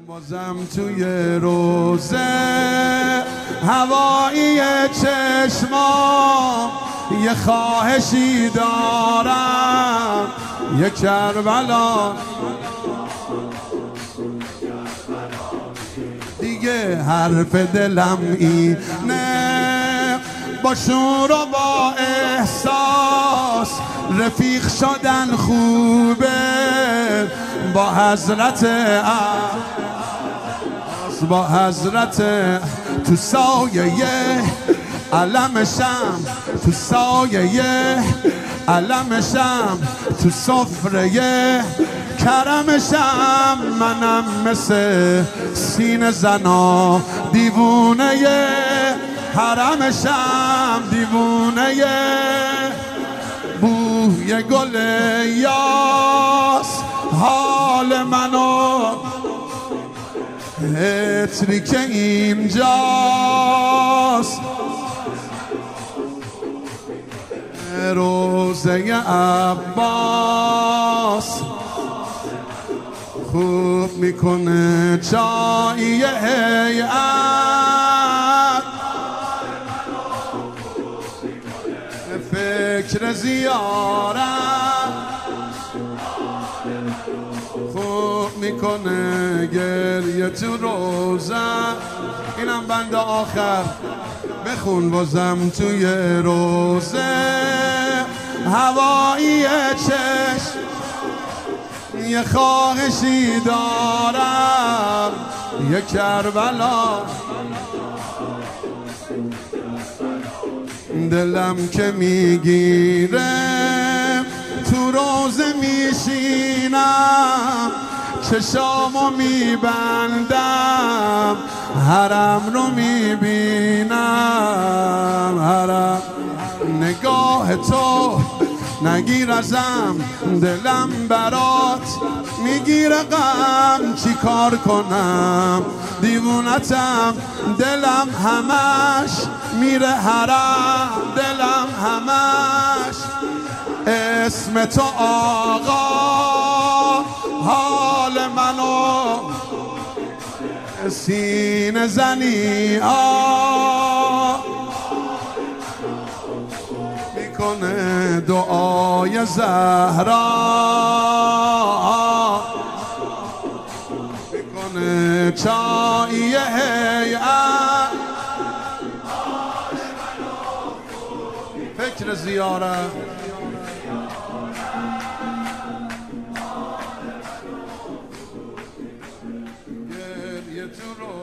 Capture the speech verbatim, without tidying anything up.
بازم توی روزه هوایی چشمام یه خواهشی دارم، یه کربلا دیگه حرف دلم اینه، با شور و با احساس رفیق شدن خوبه، با حضرت با حضرت تو سایه علمشم، تو سایه علمشم، تو سفره کرمشم، منم مثل سینه زنا دیوونه حرمشم، دیوونه بوی گل یاس حال منو، عطری که اینجاست روزه عباس، خوب میکنه چایی هیئت، فکر زیارت خوب میکنه، گریه تو روزه. اینم بند آخر بخون بازم توی روزه هوایی چشم یه خواهشی دارم، یه کربلا دلم که میگیره، تو روزه میشینم چشامو میبندم، حرم رو میبینم، حرم نگاه تو نگیر ازم، دلم برات میگیره غم، چی کار کنم دیوونتم، دلم همش میره حرم، دلم همش اسم تو آقا، حال منو سینه زنی ها میکنه، دعای زهرا میکنه، چایی هیئت، فکر زیارت گریه تو رو